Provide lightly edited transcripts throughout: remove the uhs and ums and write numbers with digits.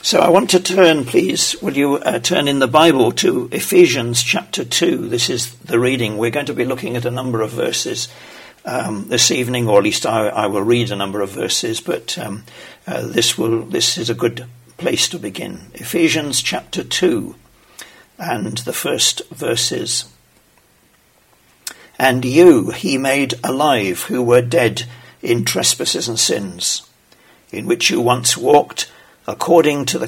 So I want to turn, please, will you turn in the Bible to Ephesians chapter 2. This is the reading. We're going to be looking at a number of verses this evening, or at least I will read a number of verses, but this is a good place to begin. Ephesians chapter 2 and the first verses. And you he made alive who were dead in trespasses and sins, in which you once walked according to the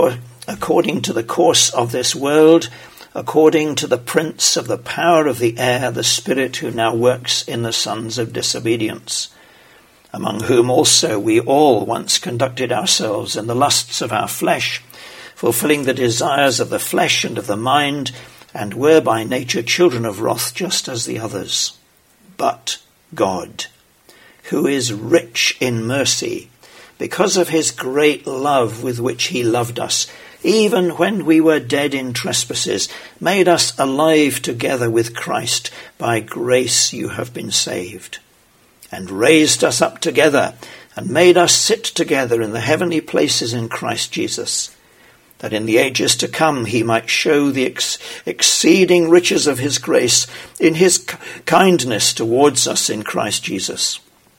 course of this world, according to the prince of the power of the air, the spirit who now works in the sons of disobedience, among whom also we all once conducted ourselves in the lusts of our flesh, fulfilling the desires of the flesh and of the mind, and were by nature children of wrath, just as the others. But God, who is rich in mercy, because of his great love with which he loved us, even when we were dead in trespasses, made us alive together with Christ. By grace you have been saved, and raised us up together, and made us sit together in the heavenly places in Christ Jesus, that in the ages to come he might show the exceeding riches of his grace in his kindness towards us in Christ Jesus.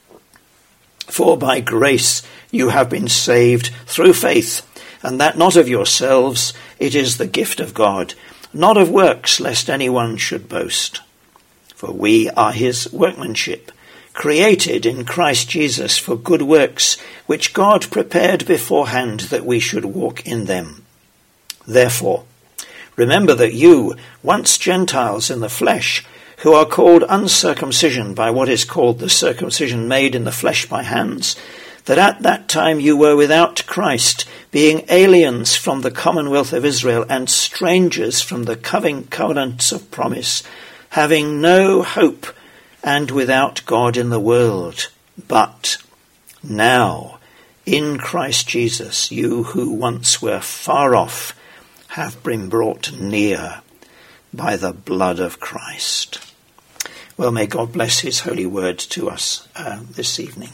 For by grace you have been saved through faith, and that not of yourselves, it is the gift of God, not of works, lest anyone should boast. For we are his workmanship, created in Christ Jesus for good works, which God prepared beforehand that we should walk in them. Therefore, remember that you, once Gentiles in the flesh, who are called uncircumcision by what is called the circumcision made in the flesh by hands, that at that time you were without Christ, being aliens from the commonwealth of Israel and strangers from the covenants of promise, having no hope and without God in the world. But now, in Christ Jesus, you who once were far off have been brought near by the blood of Christ. Well, may God bless his holy word to us this evening.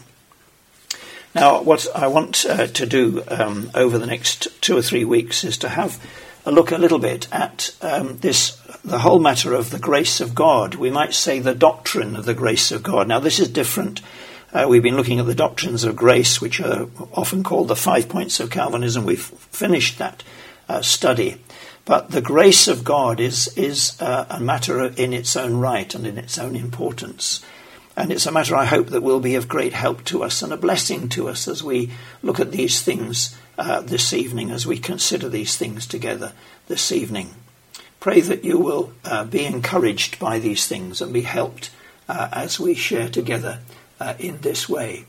Now, what I want to do over the next 2 or 3 weeks is to have a look a little bit at the whole matter of the grace of God. We might say the doctrine of the grace of God. Now, this is different. We've been looking at the doctrines of grace, which are often called the 5 points of Calvinism. We've finished that study. But the grace of God is a matter in its own right and in its own importance. And it's a matter, I hope, that will be of great help to us and a blessing to us as we look at these things this evening, as we consider these things together this evening. Pray that you will be encouraged by these things and be helped as we share together in this way.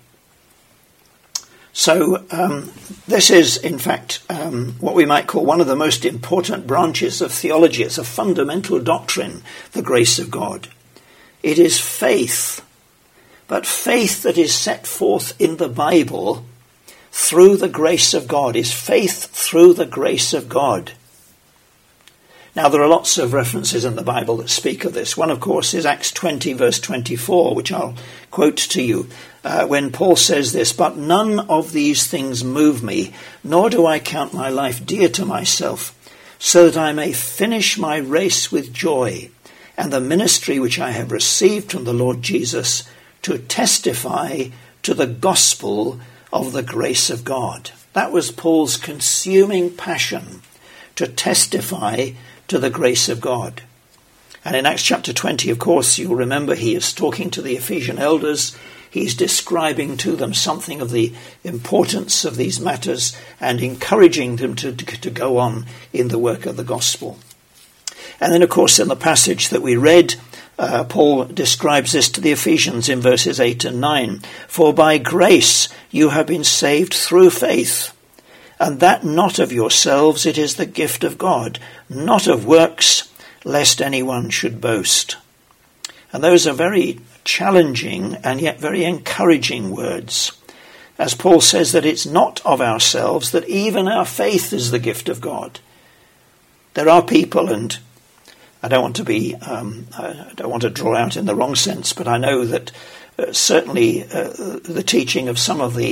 So this is, in fact, what we might call one of the most important branches of theology. It's a fundamental doctrine, the grace of God. It is faith, but faith that is set forth in the Bible through the grace of God is faith through the grace of God. Now, there are lots of references in the Bible that speak of this. One, of course, is Acts 20, verse 24, which I'll quote to you, when Paul says this, "But none of these things move me, nor do I count my life dear to myself, so that I may finish my race with joy, and the ministry which I have received from the Lord Jesus, to testify to the gospel of the grace of God." That was Paul's consuming passion, to testify to the grace of God. And in Acts chapter 20, of course, you'll remember he is talking to the Ephesian elders. He's describing to them something of the importance of these matters and encouraging them to go on in the work of the gospel. And then, of course, in the passage that we read, Paul describes this to the Ephesians in verses 8 and 9. "For by grace you have been saved through faith, and that not of yourselves, it is the gift of God, not of works, lest anyone should boast." And those are very challenging and yet very encouraging words, as Paul says that it's not of ourselves, that even our faith is the gift of God. There are people, and I don't want to draw out in the wrong sense, but I know that certainly the teaching of some of the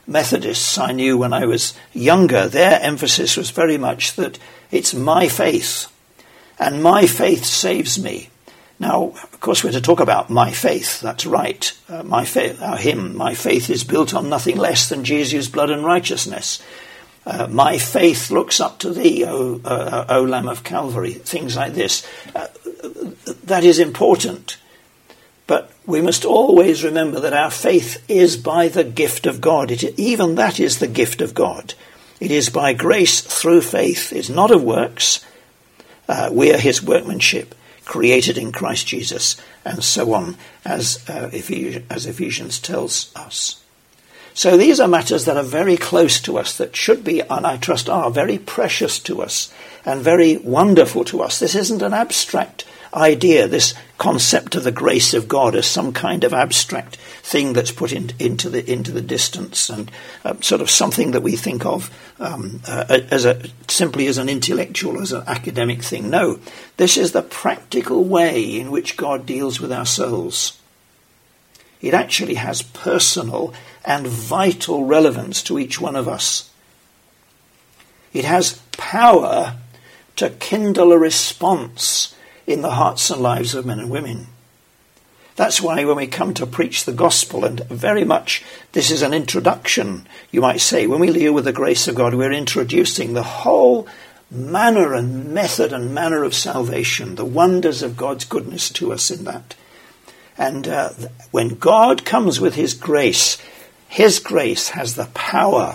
Methodists I knew when I was younger, their emphasis was very much that it's my faith, and my faith saves me. Now, of course, we're to talk about my faith. That's right. My faith is built on nothing less than Jesus' blood and righteousness. My faith looks up to thee, O Lamb of Calvary. Things like this. That is important. But we must always remember that our faith is by the gift of God. Even that is the gift of God. It is by grace through faith. It's not of works. We are his workmanship, created in Christ Jesus, and so on, as Ephesians tells us. So these are matters that are very close to us, that should be, and I trust are, very precious to us and very wonderful to us. This isn't an abstract idea, this concept of the grace of God as some kind of abstract thing that's put into the distance and sort of something that we think of simply as an intellectual, as an academic thing. No, this is the practical way in which God deals with our souls. It actually has personal and vital relevance to each one of us. It has power to kindle a response in the hearts and lives of men and women. That's why when we come to preach the gospel, and very much this is an introduction, you might say, when we deal with the grace of God, we're introducing the whole manner and method and manner of salvation, the wonders of God's goodness to us in that. And when God comes with his grace has the power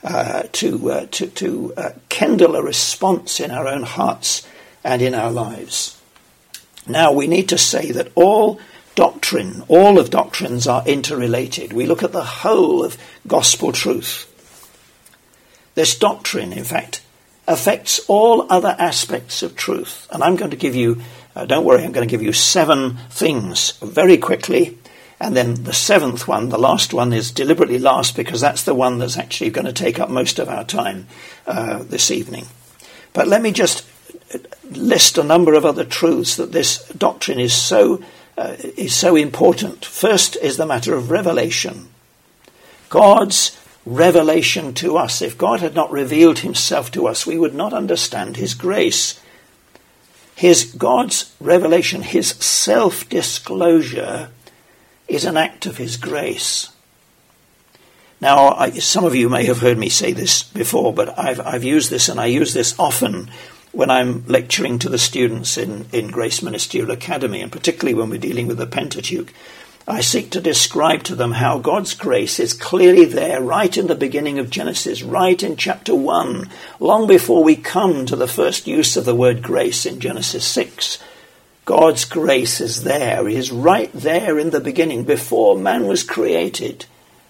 to kindle a response in our own hearts and in our lives. Now, we need to say that all of doctrines are interrelated. We look at the whole of gospel truth. This doctrine, in fact, affects all other aspects of truth. And I'm going to give you, don't worry, I'm going to give you 7 things very quickly. And then the 7th one, the last one, is deliberately last because that's the one that's actually going to take up most of our time this evening. But let me just list a number of other truths that this doctrine is so important. First is the matter of revelation. God's revelation to us. If God had not revealed himself to us, we would not understand his grace. God's revelation, his self-disclosure, is an act of his grace. Now, some of you may have heard me say this before, but I've used this, and I use this often when I'm lecturing to the students in Grace Ministerial Academy, and particularly when we're dealing with the Pentateuch. I seek to describe to them how God's grace is clearly there right in the beginning of Genesis, right in chapter 1, long before we come to the first use of the word grace in Genesis 6. God's grace is there. It is right there in the beginning, before man was created.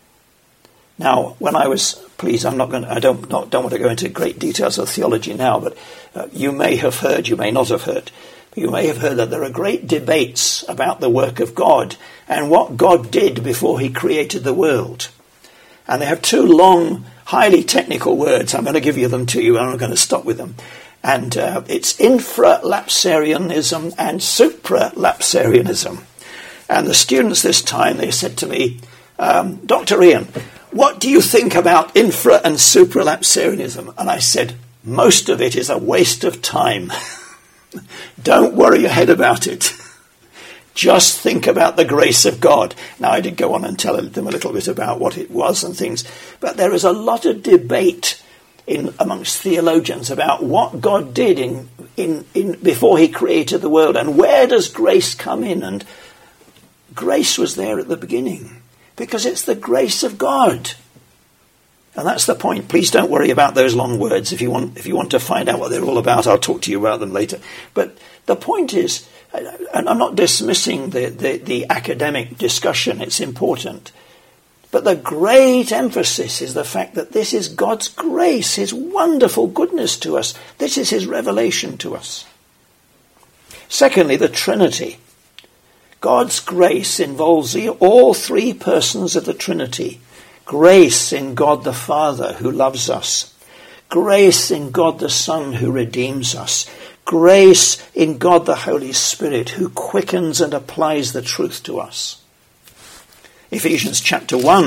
Now, when I was, please, I don't want to go into great details of theology now, but you may have heard, you may not have heard, but you may have heard that there are great debates about the work of God and what God did before he created the world. And they have 2 long, highly technical words. I'm going to give you them to you, and I'm going to stop with them. And it's infralapsarianism and supralapsarianism. And the students this time, they said to me, Dr. Ian, what do you think about infra and supralapsarianism? And I said, most of it is a waste of time. Don't worry your head about it. Just think about the grace of God. Now, I did go on and tell them a little bit about what it was and things, but there is a lot of debate amongst theologians about what God did in before he created the world, and where does grace come in. And grace was there at the beginning, because it's the grace of God. And that's the point. Please don't worry about those long words. If you want to find out what they're all about, I'll talk to you about them later. But the point is, and I'm not dismissing the academic discussion, it's important. But the great emphasis is the fact that this is God's grace, his wonderful goodness to us. This is his revelation to us. Secondly, the Trinity. God's grace involves all 3 persons of the Trinity. Grace in God the Father, who loves us. Grace in God the Son, who redeems us. Grace in God the Holy Spirit, who quickens and applies the truth to us. Ephesians chapter 1,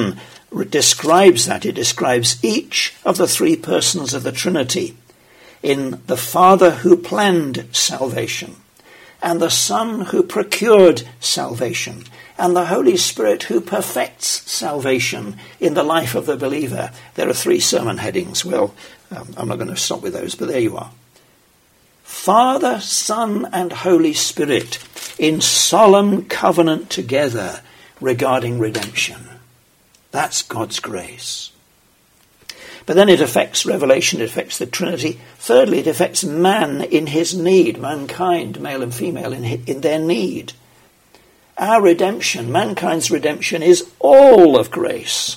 describes that. It describes each of the three persons of the Trinity in the Father who planned salvation, and the Son who procured salvation, and the Holy Spirit who perfects salvation in the life of the believer. There are three sermon headings. Well, I'm not going to stop with those, but there you are. Father, Son, and Holy Spirit in solemn covenant together regarding redemption. That's God's grace. But then it affects Revelation, it affects the Trinity. Thirdly, it affects man in his need, mankind, male and female, in their need. Our redemption, mankind's redemption, is all of grace.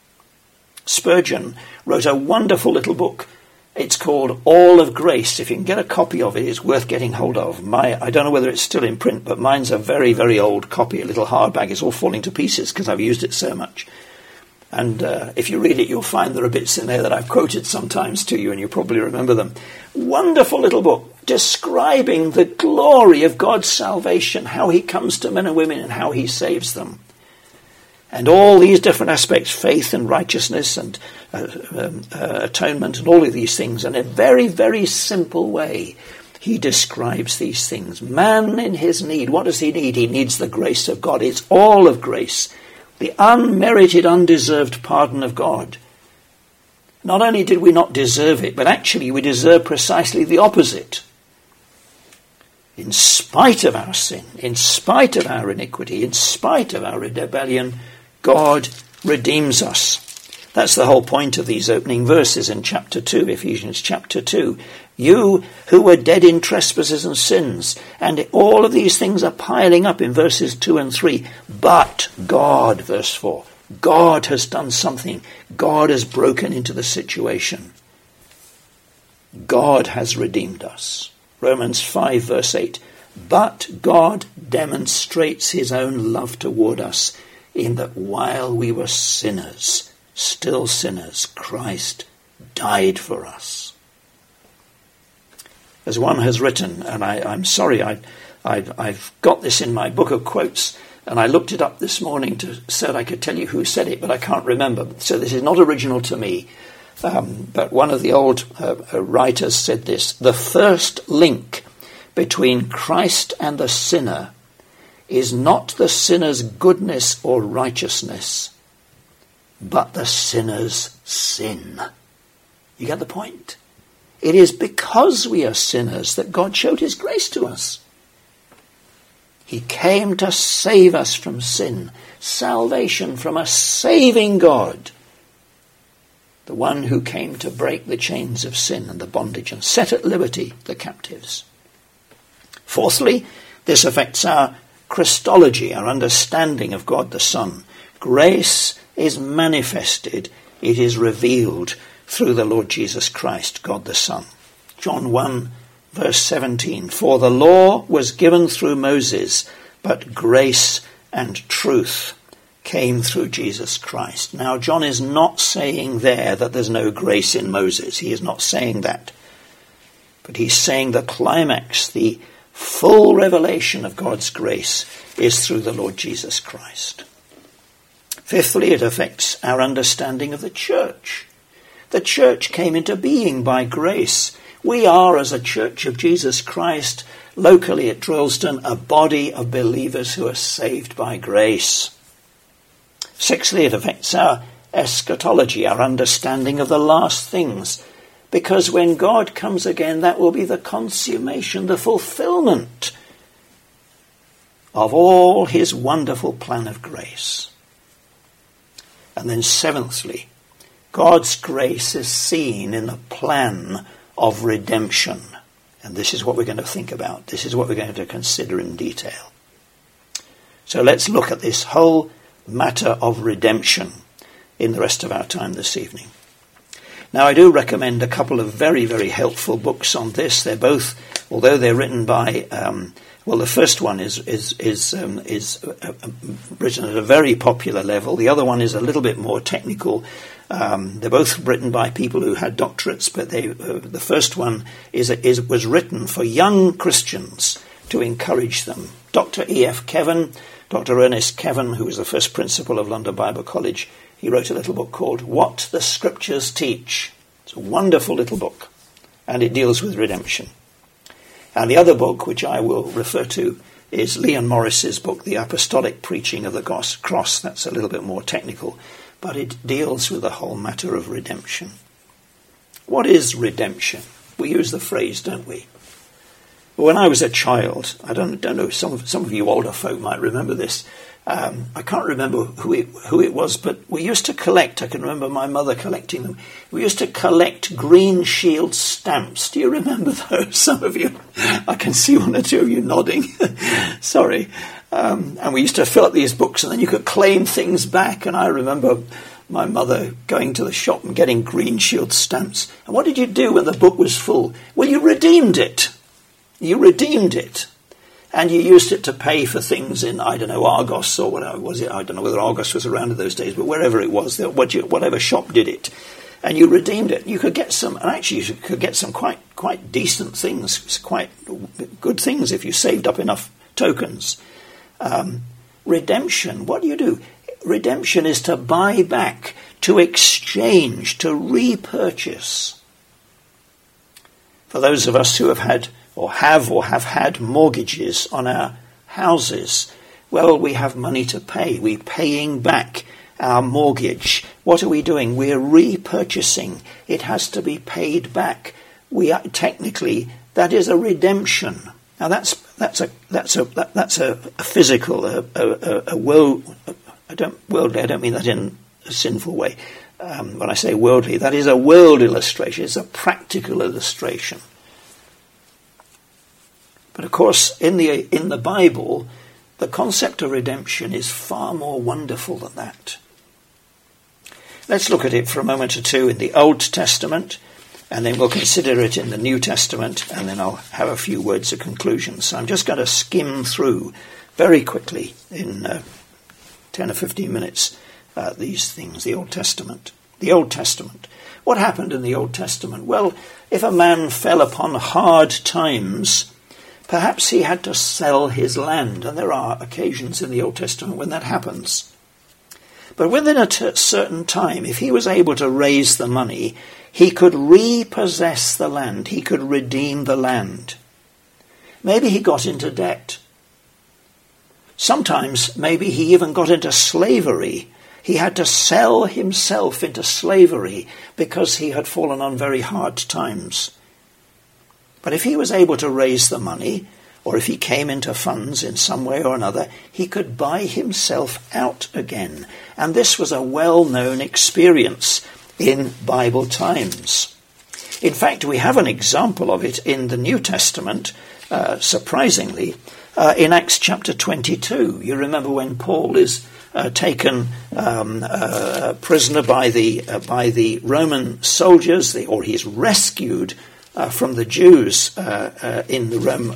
Spurgeon wrote a wonderful little book. It's called All of Grace. If you can get a copy of it, it's worth getting hold of. I don't know whether it's still in print, but mine's a very, very old copy, a little hardback. It's all falling to pieces because I've used it so much. And if you read it, you'll find there are bits in there that I've quoted sometimes to you, and you probably remember them. Wonderful little book describing the glory of God's salvation, how he comes to men and women and how he saves them. And all these different aspects, faith and righteousness and atonement and all of these things, in a very, very simple way, he describes these things. Man in his need, what does he need? He needs the grace of God. It's all of grace. The unmerited, undeserved pardon of God. Not only did we not deserve it, but actually we deserve precisely the opposite. In spite of our sin, in spite of our iniquity, in spite of our rebellion, God redeems us. That's the whole point of these opening verses in chapter 2, Ephesians chapter 2. You who were dead in trespasses and sins, and all of these things are piling up in verses 2 and 3. But God, verse 4, God has done something. God has broken into the situation. God has redeemed us. Romans 5 verse 8. But God demonstrates his own love toward us in that while we were sinners, still sinners, Christ died for us. As one has written, and I'm sorry, I've got this in my book of quotes, and I looked it up this morning so that I could tell you who said it, but I can't remember. So this is not original to me. But one of the old writers said this: the first link between Christ and the sinner is not the sinner's goodness or righteousness, but the sinner's sin. You get the point? It is because we are sinners that God showed his grace to us. He came to save us from sin, salvation from a saving God, the one who came to break the chains of sin and the bondage and set at liberty the captives. Fourthly, this affects our Christology, our understanding of God the Son. Grace is manifested, it is revealed through the Lord Jesus Christ, God the Son. John 1 verse 17, for the law was given through Moses, but grace and truth came through Jesus Christ. Now, John is not saying there that there's no grace in Moses. He is not saying that. But he's saying the climax, the full revelation of God's grace is through the Lord Jesus Christ. Fifthly, it affects our understanding of the church. The church came into being by grace. We are, as a Church of Jesus Christ, locally at Droylsden, a body of believers who are saved by grace. Sixthly, it affects our eschatology, our understanding of the last things. Because when God comes again, that will be the consummation, the fulfillment of all his wonderful plan of grace. And then seventhly, God's grace is seen in the plan of redemption. And this is what we're going to think about. This is what we're going to consider in detail. So let's look at this whole matter of redemption in the rest of our time this evening. Now, I do recommend a couple of very, very helpful books on this. They're both, although they're written by, the first one is written at a very popular level. The other one is a little bit more technical. They're both written by people who had doctorates, but the first one was written for young Christians to encourage them. Dr. E.F. Kevan, Dr. Ernest Kevan, who was the first principal of London Bible College, He wrote a little book called What the Scriptures Teach. It's a wonderful little book, and it deals with redemption. And the other book, which I will refer to, is Leon Morris's book, The Apostolic Preaching of the Cross. That's a little bit more technical, but it deals with the whole matter of redemption. What is redemption? We use the phrase, don't we? When I was a child, I don't know, some of you older folk might remember this. I can't remember who it was, but we used to collect, I can remember my mother collecting them, we used to collect Green Shield stamps. Do you remember those? Some of you, I can see one or two of you nodding. Sorry. And we used to fill up these books, and then you could claim things back, and I remember my mother going to the shop and getting Green Shield stamps. And what did you do when the book was full? Well, you redeemed it. You redeemed it. And you used it to pay for things in, I don't know, Argos or whatever was it. I don't know whether Argos was around in those days, but wherever it was, whatever shop did it. And you redeemed it. You could get some, and actually you could get some quite decent things, quite good things if you saved up enough tokens. Redemption, what do? Redemption is to buy back, to exchange, to repurchase. For those of us who have had or have had mortgages on our houses, well, we have money to pay. We're paying back our mortgage. What are we doing? We're repurchasing. It has to be paid back. Technically, that is a redemption. Now that's a physical, a world. Worldly. I don't mean that in a sinful way. When I say worldly, that is a world illustration. It's a practical illustration. But of course, in the Bible, the concept of redemption is far more wonderful than that. Let's look at it for a moment or two in the Old Testament, and then we'll consider it in the New Testament, and then I'll have a few words of conclusion. So I'm just going to skim through very quickly in 10 or 15 minutes these things, the Old Testament. The Old Testament. What happened in the Old Testament? Well, if a man fell upon hard times, perhaps he had to sell his land, and there are occasions in the Old Testament when that happens. But within a certain time, if he was able to raise the money, he could repossess the land, he could redeem the land. Maybe he got into debt. Sometimes maybe he even got into slavery. He had to sell himself into slavery because he had fallen on very hard times. But if he was able to raise the money, or if he came into funds in some way or another, he could buy himself out again. And this was a well-known experience in Bible times. In fact, we have an example of it in the New Testament, surprisingly, in Acts chapter 22. You remember when Paul is taken prisoner by the Roman soldiers, or he's rescued from the Jews in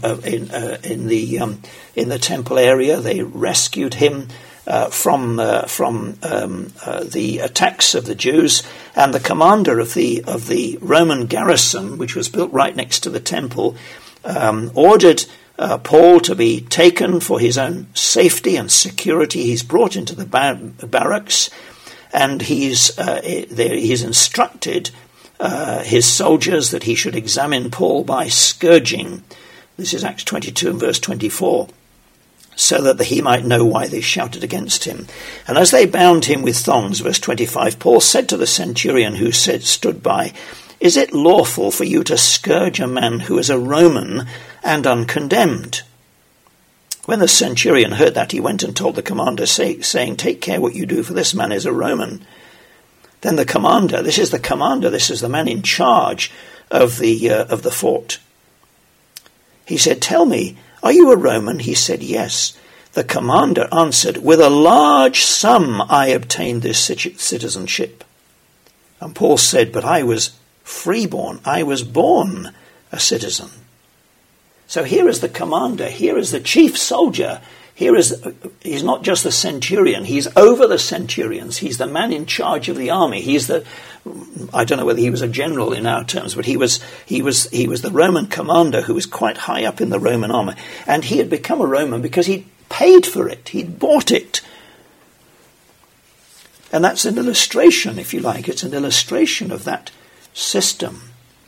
the temple area. They rescued him from the attacks of the Jews, and the commander of the Roman garrison, which was built right next to the temple, ordered Paul to be taken for his own safety and security. He's brought into the barracks, and he's instructed his soldiers that he should examine Paul by scourging. This is Acts 22 and verse 24. So that he might know why they shouted against him. And as they bound him with thongs, verse 25, Paul said to the centurion who stood by, "Is it lawful for you to scourge a man who is a Roman and uncondemned?" When the centurion heard that, he went and told the commander, saying, "Take care what you do, for this man is a Roman." Then the commander, this is the man in charge of the fort. He said, "Tell me, are you a Roman?" He said, "Yes." The commander answered, "With a large sum I obtained this citizenship." And Paul said, "But I was freeborn. I was born a citizen." So here is the commander. Here is the chief soldier. He's not just the centurion. He's over the centurions. He's the man in charge of the army. I don't know whether he was a general in our terms, but he was the Roman commander who was quite high up in the Roman army. And he had become a Roman because he'd paid for it. He'd bought it. And that's an illustration, if you like. It's an illustration of that system.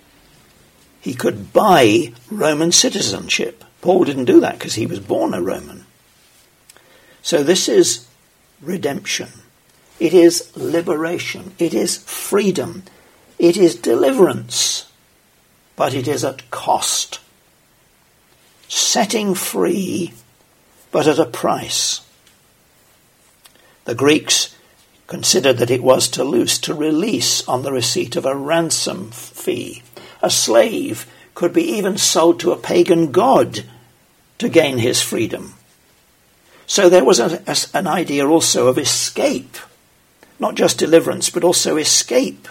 He could buy Roman citizenship. Paul didn't do that because he was born a Roman. So this is redemption. It is liberation. It is freedom. It is deliverance. But it is at cost. Setting free, but at a price. The Greeks considered that it was to loose, to release on the receipt of a ransom fee. A slave could be even sold to a pagan god to gain his freedom. So there was an idea also of escape, not just deliverance, but also escape.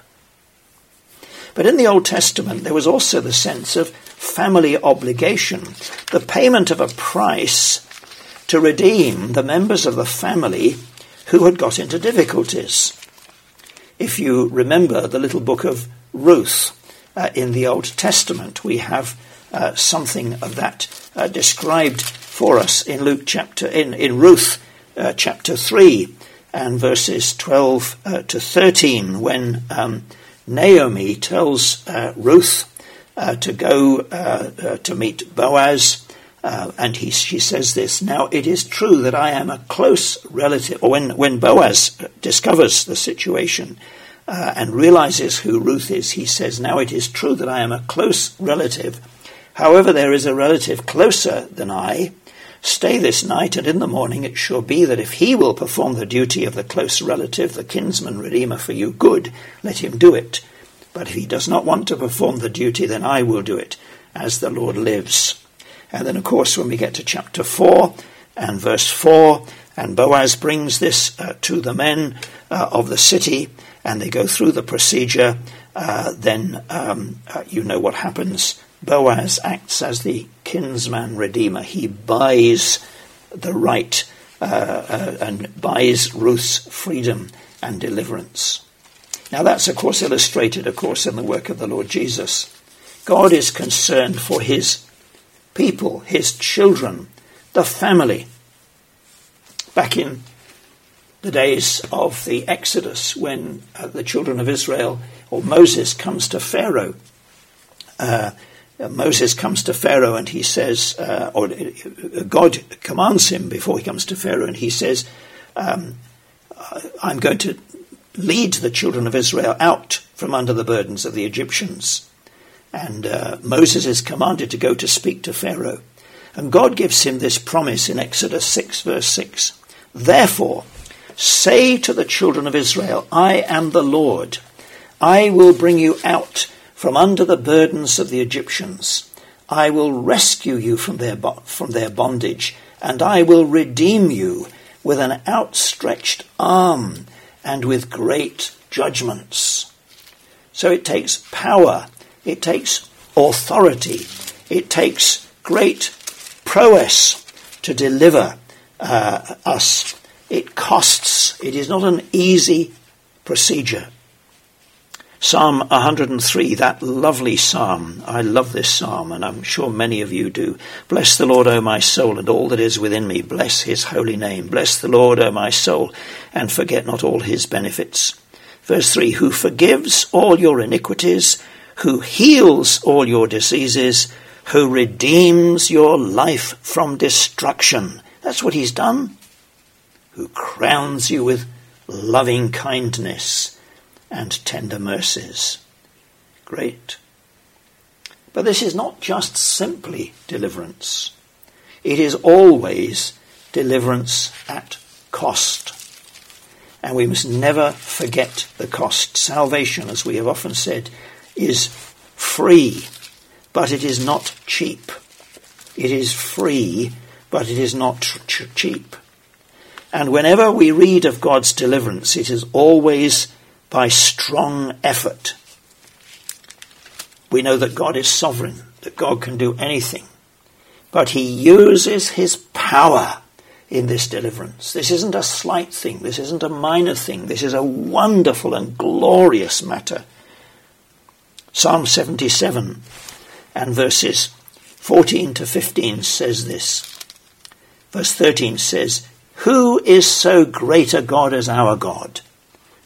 But in the Old Testament, there was also the sense of family obligation, the payment of a price to redeem the members of the family who had got into difficulties. If you remember the little book of Ruth in the Old Testament, we have something of that described for us in Ruth chapter 3 and verses 12 to 13, when Naomi tells Ruth to go to meet Boaz, and she says this, "Now it is true that I am a close relative," or when Boaz discovers the situation and realizes who Ruth is, he says, "Now it is true that I am a close relative. However, there is a relative closer than I. Stay this night, and in the morning it shall be that if he will perform the duty of the close relative, the kinsman redeemer for you, good, let him do it. But if he does not want to perform the duty, then I will do it, as the Lord lives." And then, of course, when we get to chapter 4 and verse 4, and Boaz brings this to the men of the city, and they go through the procedure, then you know what happens. Boaz acts as the kinsman redeemer. He buys the right and buys Ruth's freedom and deliverance. Now that's, of course, illustrated, in the work of the Lord Jesus. God is concerned for his people, his children, the family. Back in the days of the Exodus, when the children of Israel, or Moses comes to Pharaoh, and he says, or God commands him before he comes to Pharaoh, and he says, I'm going to lead the children of Israel out from under the burdens of the Egyptians. And Moses is commanded to go to speak to Pharaoh. And God gives him this promise in Exodus 6, verse 6. "Therefore, say to the children of Israel, I am the Lord. I will bring you out from under the burdens of the Egyptians. I will rescue you from their bondage, and I will redeem you with an outstretched arm and with great judgments." So it takes power, it takes authority, it takes great prowess to deliver us. It costs. It is not an easy procedure. Psalm 103, that lovely psalm. I love this psalm, and I'm sure many of you do. "Bless the Lord, O my soul, and all that is within me. Bless his holy name. Bless the Lord, O my soul, and forget not all his benefits." Verse 3, "Who forgives all your iniquities, who heals all your diseases, who redeems your life from destruction." That's what he's done. "Who crowns you with loving kindness and tender mercies." Great. But this is not just simply deliverance. It is always deliverance at cost. And we must never forget the cost. Salvation, as we have often said, is free, but it is not cheap. It is free, but it is not cheap. And whenever we read of God's deliverance, it is always by strong effort. We know that God is sovereign, that God can do anything, but he uses his power in this deliverance. This isn't a slight thing. This isn't a minor thing. This is a wonderful and glorious matter. Psalm 77 and verses 14 to 15 says this. Verse 13 says, "Who is so great a God as our God?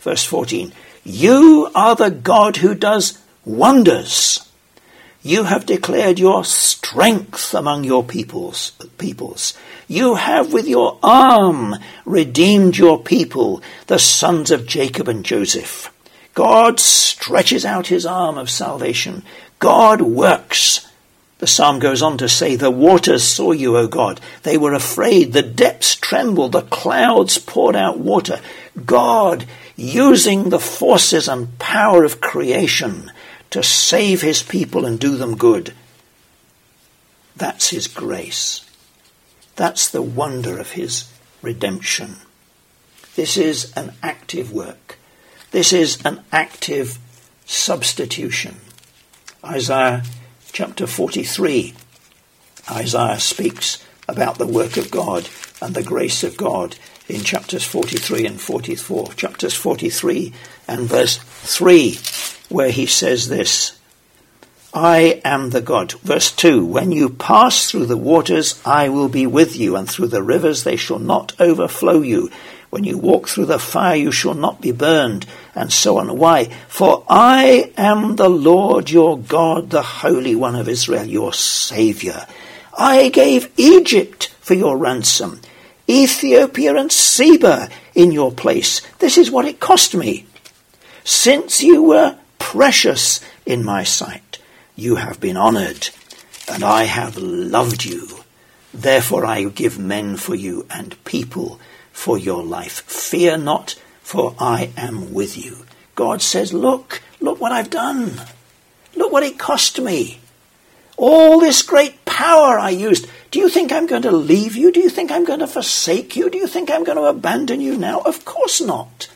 Verse 14, you are the God who does wonders. You have declared your strength among your peoples. You have with your arm redeemed your people, the sons of Jacob and Joseph. God stretches out his arm of salvation. God works. The psalm goes on to say, the waters saw you, O God. They were afraid. The depths trembled. The clouds poured out water. God, using the forces and power of creation to save his people and do them good. That's his grace. That's the wonder of his redemption. This is an active work. This is an active substitution. Isaiah chapter 43. Isaiah speaks about the work of God and the grace of God in chapters 43 and 44. Chapters 43 and verse 3, where he says this, I am the God. Verse 2, when you pass through the waters, I will be with you, and through the rivers they shall not overflow you. When you walk through the fire, you shall not be burned, and so on. Why? For I am the Lord your God, the Holy One of Israel, your Saviour. I gave Egypt for your ransom, Ethiopia and Seba in your place. This is what it cost me. Since you were precious in my sight, you have been honoured, and I have loved you. Therefore I give men for you and people for your life. Fear not, for I am with you. God says, look what I've done. Look what it cost me. All this great power I used. Do you think I'm going to leave you? Do you think I'm going to forsake you? Do you think I'm going to abandon you now? Of course not.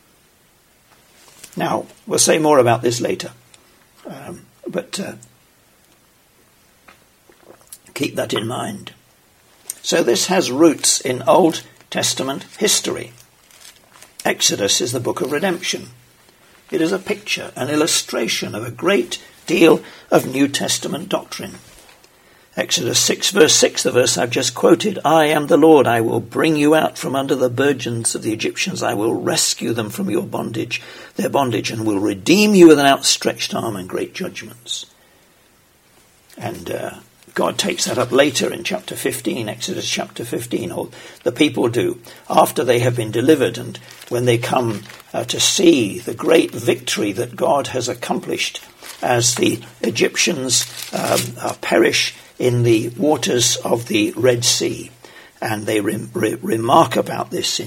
Now, we'll say more about this later. But keep that in mind. So this has roots in Old Testament history. Exodus is the book of redemption. It is a picture, an illustration of a great deal of New Testament doctrine. Exodus 6 verse 6, the verse I've just quoted, I am the Lord, I will bring you out from under the burdens of the Egyptians, I will rescue them from your bondage, their bondage, and will redeem you with an outstretched arm and great judgments. And God takes that up later in chapter 15, Exodus chapter 15, or the people do, after they have been delivered, and when they come to see the great victory that God has accomplished as the Egyptians perish in the waters of the Red Sea. And they remark about this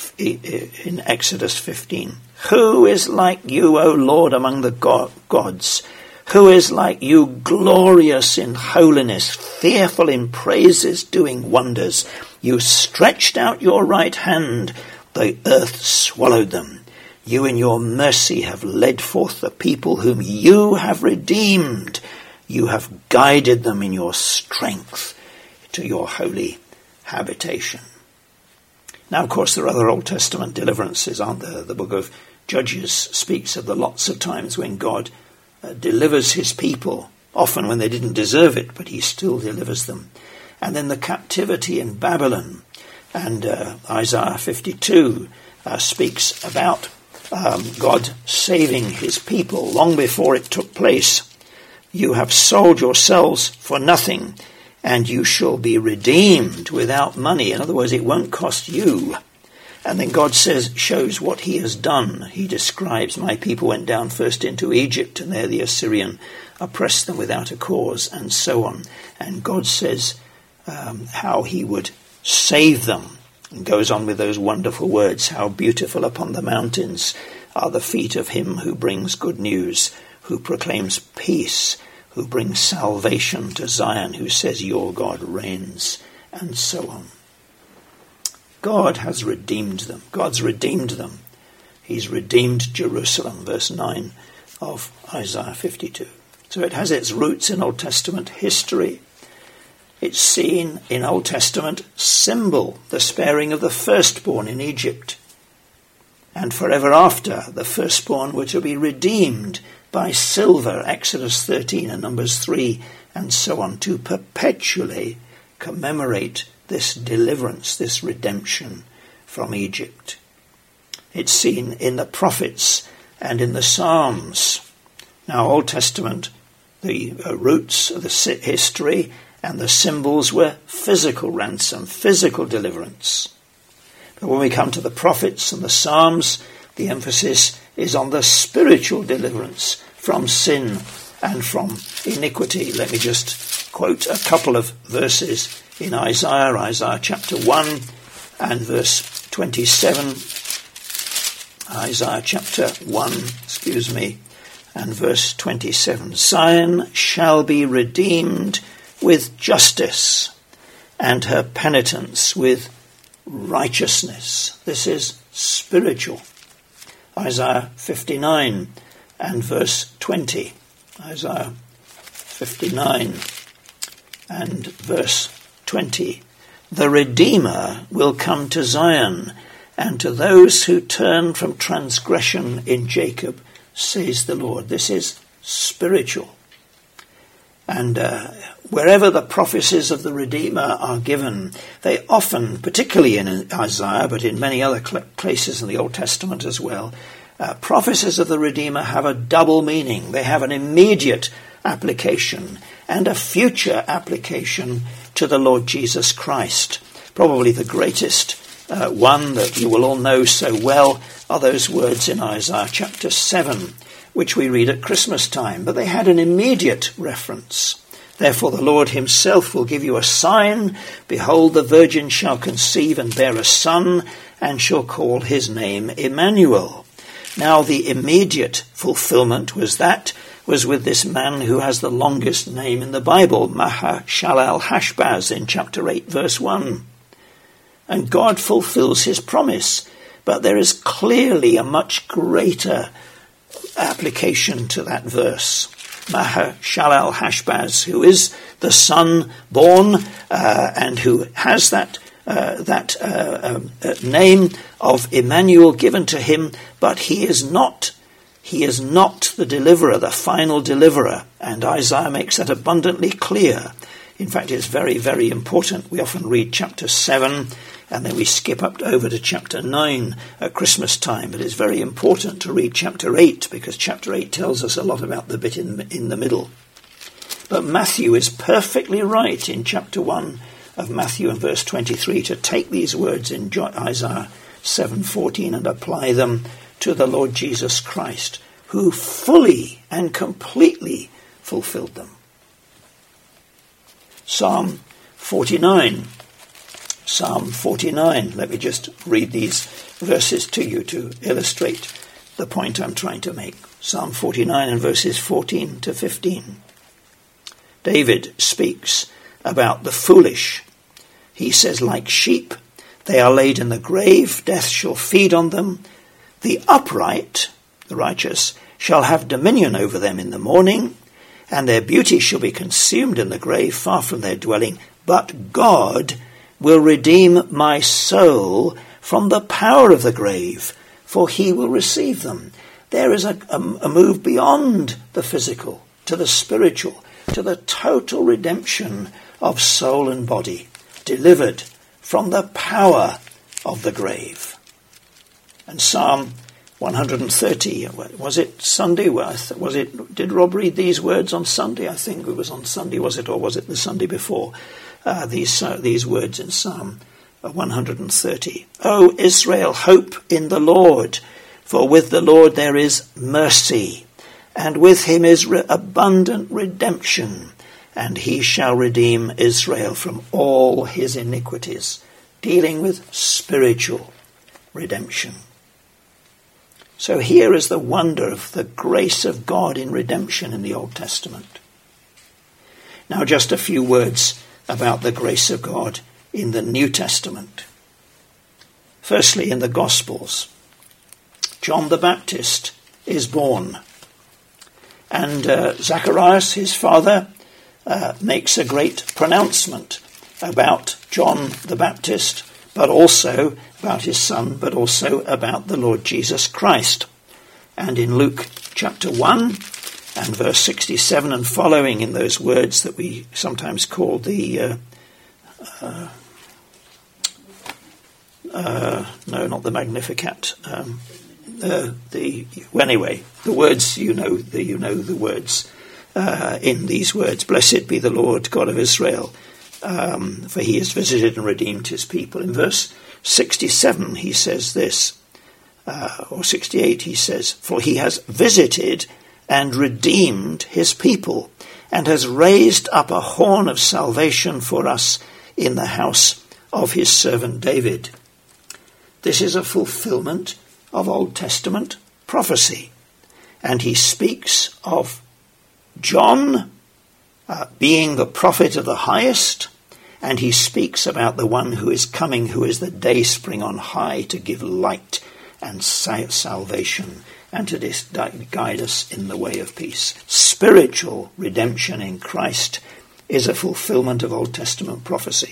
in Exodus 15. Who is like you, O Lord, among the gods? Who is like you, glorious in holiness, fearful in praises, doing wonders? You stretched out your right hand, the earth swallowed them. You in your mercy have led forth the people whom you have redeemed. You have guided them in your strength to your holy habitation. Now, of course, there are other Old Testament deliverances, aren't there? The book of Judges speaks of the lots of times when God delivers his people, often when they didn't deserve it, but he still delivers them. And then the captivity in Babylon. And Isaiah 52 speaks about God saving his people long before it took place. You have sold yourselves for nothing, and you shall be redeemed without money. In other words, it won't cost you. And then God shows what he has done. He describes, my people went down first into Egypt, and there the Assyrian oppressed them without a cause, and so on. And God says how he would save them. And goes on with those wonderful words, how beautiful upon the mountains are the feet of him who brings good news, who proclaims peace, who brings salvation to Zion, who says your God reigns, and so on. God has redeemed them. God's redeemed them. He's redeemed Jerusalem, verse 9 of Isaiah 52. So it has its roots in Old Testament history. It's seen in Old Testament symbol, the sparing of the firstborn in Egypt. And forever after, the firstborn were to be redeemed by silver, Exodus 13 and Numbers 3, and so on, to perpetually commemorate this deliverance, this redemption from Egypt. It's seen in the prophets and in the Psalms. Now, Old Testament, the roots of the history and the symbols were physical ransom, physical deliverance. But when we come to the prophets and the Psalms, the emphasis is on the spiritual deliverance from sin and from iniquity. Let me just quote a couple of verses in Isaiah chapter 1 and verse 27. Isaiah chapter 1, and verse 27. Zion shall be redeemed with justice, and her penitence with righteousness. This is spiritual. Isaiah 59 and verse 20. Isaiah 59 and verse 20. The Redeemer will come to Zion, and to those who turn from transgression in Jacob, says the Lord. This is spiritual. And wherever the prophecies of the Redeemer are given, they often, particularly in Isaiah, but in many other places in the Old Testament as well, prophecies of the Redeemer have a double meaning. They have an immediate application and a future application to the Lord Jesus Christ. Probably the greatest one that you will all know so well are those words in Isaiah chapter 7, which we read at Christmas time, but they had an immediate reference. Therefore the Lord himself will give you a sign. Behold, the virgin shall conceive and bear a son, and shall call his name Emmanuel. Now the immediate fulfillment was with this man who has the longest name in the Bible, Maher-shalal-hash-baz, in chapter 8, verse 1. And God fulfills his promise, but there is clearly a much greater application to that verse. Maher-shalal-hash-baz, who is the son born and who has that name of Emmanuel given to him, but he is not the deliverer, the final deliverer, and Isaiah makes that abundantly clear. In fact, it's very, very important. We often read chapter 7 and then we skip up over to chapter 9 at Christmas time, but it's very important to read chapter 8 because chapter 8 tells us a lot about the bit in the middle. But Matthew is perfectly right in chapter 1 of Matthew and verse 23 to take these words in Isaiah 7:14 and apply them to the Lord Jesus Christ, who fully and completely fulfilled them. Psalm 49. Let me just read these verses to you to illustrate the point I'm trying to make. Psalm 49 and verses 14 to 15. David speaks about the foolish. He says, like sheep, they are laid in the grave, death shall feed on them. The upright, the righteous, shall have dominion over them in the morning, and their beauty shall be consumed in the grave, far from their dwelling. But God will redeem my soul from the power of the grave, for he will receive them. There is a move beyond the physical, to the spiritual, to the total redemption of soul and body, delivered from the power of the grave. And Psalm 130, was it Sunday? Did Rob read these words on Sunday? I think it was on Sunday, was it? Or was it the Sunday before? These words in Psalm 130. O Israel, hope in the Lord, for with the Lord there is mercy, and with him is abundant redemption, and he shall redeem Israel from all his iniquities, dealing with spiritual redemption. So here is the wonder of the grace of God in redemption in the Old Testament. Now just a few words about the grace of God in the New Testament. Firstly, in the Gospels, John the Baptist is born, and Zacharias, his father, makes a great pronouncement about John the Baptist, but also about his son, but also about the Lord Jesus Christ. And in Luke chapter 1 and verse 67 and following, in those words that we sometimes call the no, not the Magnificat. Anyway, the words, you know the words in these words. Blessed be the Lord God of Israel, for he has visited and redeemed his people. In verse 67 he says this, or 68 he says, for he has visited and redeemed his people, and has raised up a horn of salvation for us in the house of his servant David. This is a fulfillment of Old Testament prophecy, and he speaks of John being the prophet of the highest, and he speaks about the one who is coming, who is the day spring on high, to give light and salvation and to guide us in the way of peace. Spiritual redemption in Christ is a fulfillment of Old Testament prophecy.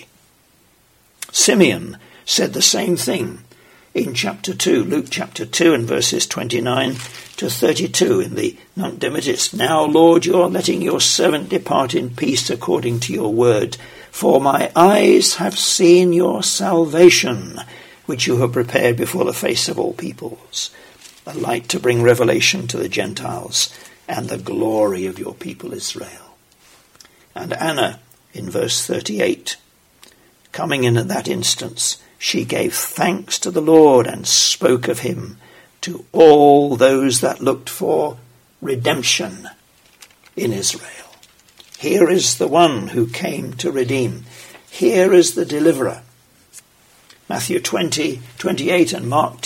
Simeon said the same thing in chapter 2, Luke chapter 2 and verses 29 to 32 in the Nunc Dimittis. Now, Lord, you are letting your servant depart in peace according to your word, for my eyes have seen your salvation, which you have prepared before the face of all peoples, a light to bring revelation to the Gentiles and the glory of your people Israel. And Anna, in verse 38, coming in at that instance, she gave thanks to the Lord and spoke of him to all those that looked for redemption in Israel. Here is the one who came to redeem. Here is the deliverer. Matthew 20:28 and Mark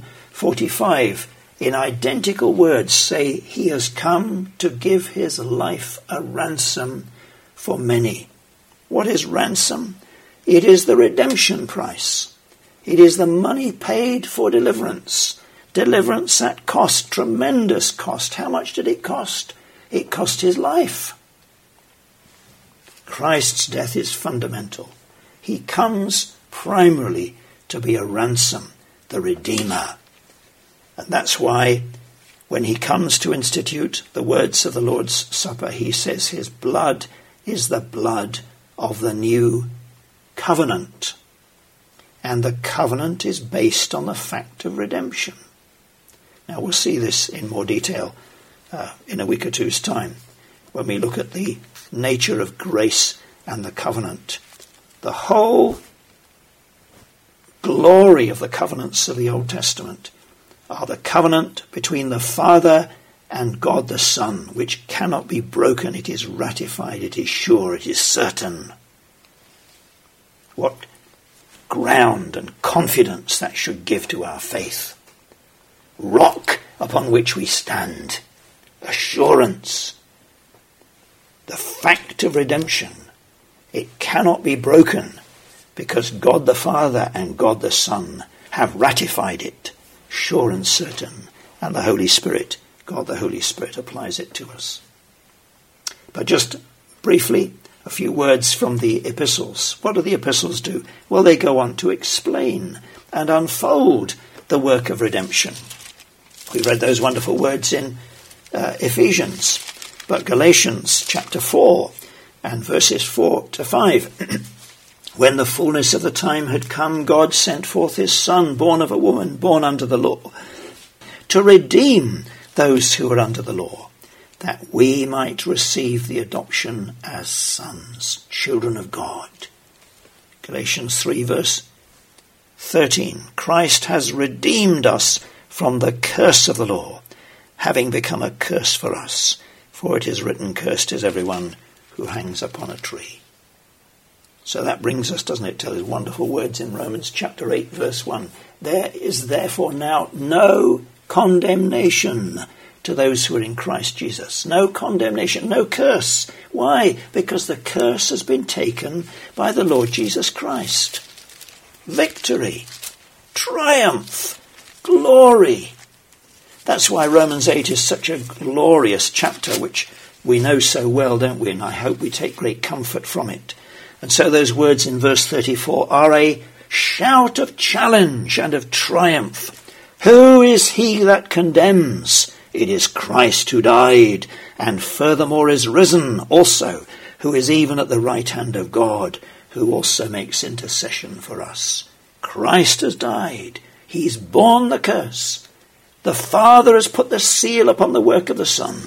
10:45 in identical words say he has come to give his life a ransom for many. What is ransom? It is the redemption price. It is the money paid for deliverance. Deliverance at cost, tremendous cost. How much did it cost? It cost his life. Christ's death is fundamental. He comes primarily to be a ransom, the Redeemer. And that's why when he comes to institute the words of the Lord's Supper, he says his blood is the blood of the new covenant. And the covenant is based on the fact of redemption. Now we'll see this in more detail in a week or two's time when we look at the nature of grace and the covenant. The whole glory of the covenants of the Old Testament are the covenant between the Father and God the Son, which cannot be broken. It is ratified, it is sure, it is certain. What ground and confidence that should give to our faith. Rock upon which we stand. Assurance. The fact of redemption. It cannot be broken because God the Father and God the Son have ratified it, sure and certain, and the Holy Spirit, God the Holy Spirit, applies it to us. But just briefly, a few words from the epistles. What do the epistles do? Well, they go on to explain and unfold the work of redemption. We read those wonderful words in Ephesians, but Galatians chapter 4 and verses 4 to 5. When the fullness of the time had come, God sent forth his Son, born of a woman, born under the law, to redeem those who were under the law, that we might receive the adoption as sons, children of God. Galatians 3 verse 13. Christ has redeemed us from the curse of the law, having become a curse for us. For it is written, cursed is everyone who hangs upon a tree. So that brings us, doesn't it, to those wonderful words in Romans chapter 8 verse 1. There is therefore now no condemnation to those who are in Christ Jesus. No condemnation, no curse. Why? Because the curse has been taken by the Lord Jesus Christ. Victory, triumph, glory. That's why Romans 8 is such a glorious chapter, which we know so well, don't we? And I hope we take great comfort from it. And so those words in verse 34 are a shout of challenge and of triumph. Who is he that condemns? It is Christ who died, and furthermore is risen also, who is even at the right hand of God, who also makes intercession for us. Christ has died. He's borne the curse. The Father has put the seal upon the work of the Son.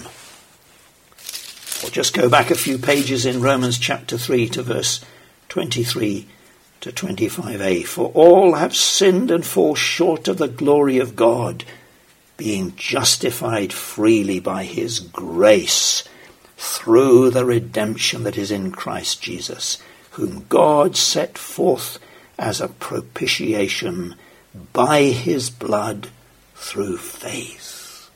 Or just go back a few pages in Romans chapter 3 to verse 23 to 25a. For all have sinned and fall short of the glory of God, being justified freely by his grace through the redemption that is in Christ Jesus, whom God set forth as a propitiation by his blood through faith.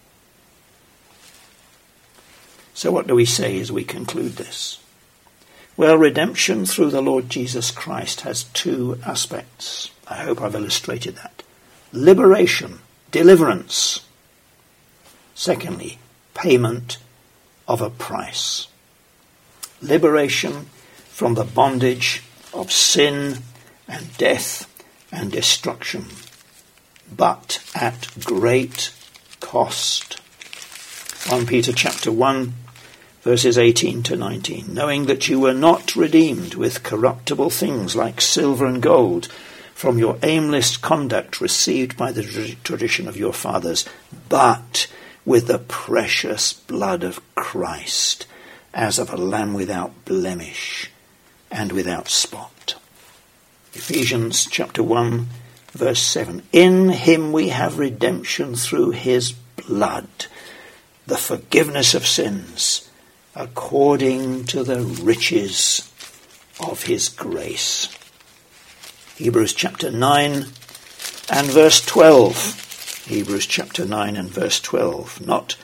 So what do we say as we conclude this? Well, redemption through the Lord Jesus Christ has two aspects. I hope I've illustrated that. Liberation, deliverance. Secondly, payment of a price. Liberation from the bondage of sin and death and destruction, but at great cost. 1 Peter chapter 1, verses 18 to 19. Knowing that you were not redeemed with corruptible things like silver and gold from your aimless conduct received by the tradition of your fathers, but with the precious blood of Christ, as of a lamb without blemish and without spot. Ephesians chapter 1, verse 7. In him we have redemption through his blood, the forgiveness of sins, according to the riches of his grace. Hebrews chapter 9 and verse 12. Hebrews chapter 9 and verse 12. Not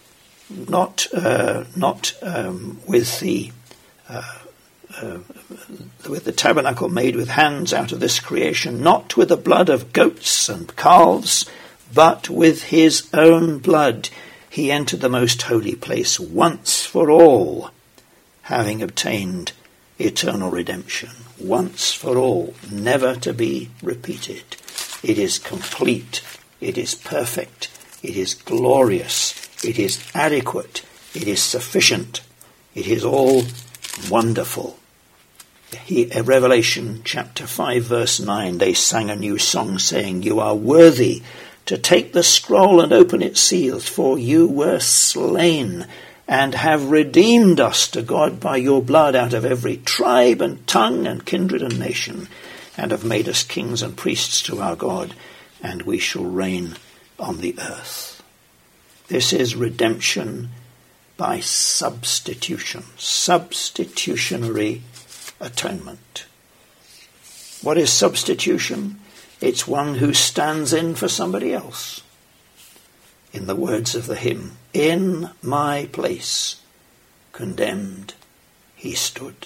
with the tabernacle made with hands out of this creation, not with the blood of goats and calves, but with his own blood he entered the most holy place once for all, having obtained eternal redemption. Once for all, never to be repeated. It is complete. It is perfect. It is glorious. It is adequate. It is sufficient. It is all wonderful. Revelation chapter 5 verse 9, they sang a new song saying, you are worthy to take the scroll and open its seals, for you were slain and have redeemed us to God by your blood out of every tribe and tongue and kindred and nation, and have made us kings and priests to our God, and we shall reign on the earth. This is redemption by substitution, substitutionary atonement. What is substitution? It's one who stands in for somebody else. In the words of the hymn, in my place, condemned, he stood.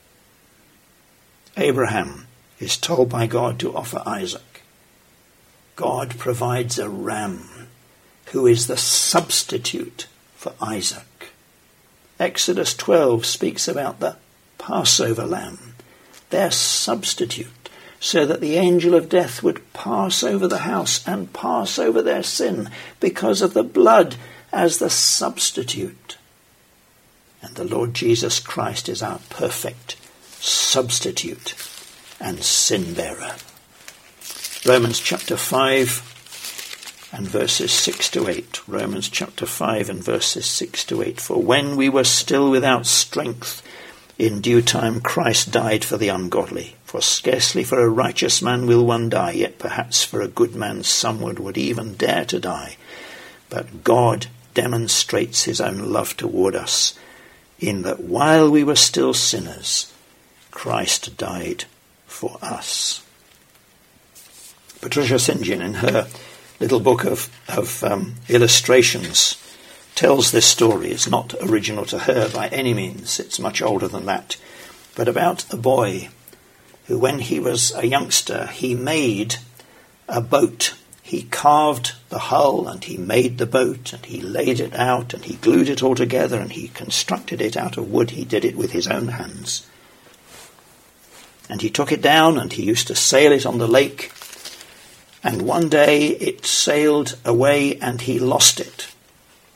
Abraham is told by God to offer Isaac. God provides a ram who is the substitute for Isaac. Exodus 12 speaks about the Passover lamb, their substitute, so that the angel of death would pass over the house and pass over their sin because of the blood as the substitute. And the Lord Jesus Christ is our perfect substitute and sin bearer. Romans chapter 5 and verses 6 to 8. Romans chapter 5 and verses 6 to 8. For when we were still without strength, in due time Christ died for the ungodly. For scarcely for a righteous man will one die, yet perhaps for a good man someone would even dare to die. But God demonstrates his own love toward us, in that while we were still sinners, Christ died for us. Patricia St. John, in her little book of illustrations, tells this story. It's not original to her by any means. It's much older than that. But about a boy who, when he was a youngster, he made a boat. He carved the hull and he made the boat and he laid it out and he glued it all together and he constructed it out of wood. He did it with his own hands. And he took it down and he used to sail it on the lake. And one day it sailed away and he lost it.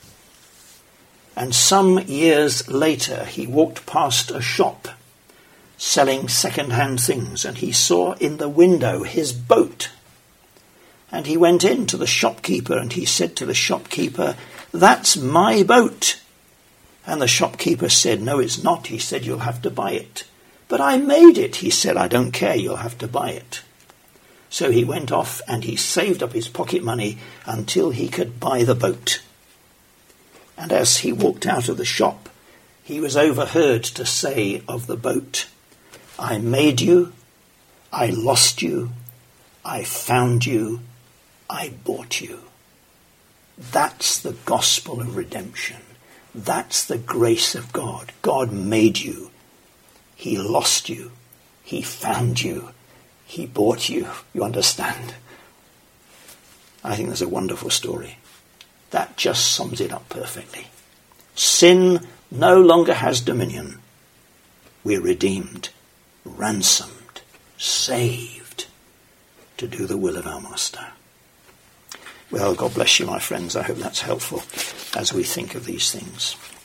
And some years later he walked past a shop selling second-hand things, and he saw in the window his boat. And he went in to the shopkeeper, and he said to the shopkeeper, "That's my boat." And the shopkeeper said, "No, it's not." He said, "You'll have to buy it." "But I made it." He said, "I don't care, you'll have to buy it." So he went off and he saved up his pocket money until he could buy the boat. And as he walked out of the shop, he was overheard to say of the boat, "I made you, I lost you, I found you, I bought you." That's the gospel of redemption. That's the grace of God. God made you. He lost you. He found you. He bought you. You understand? I think that's a wonderful story. That just sums it up perfectly. Sin no longer has dominion. We're redeemed, ransomed, saved to do the will of our Master. Well, God bless you, my friends. I hope that's helpful as we think of these things.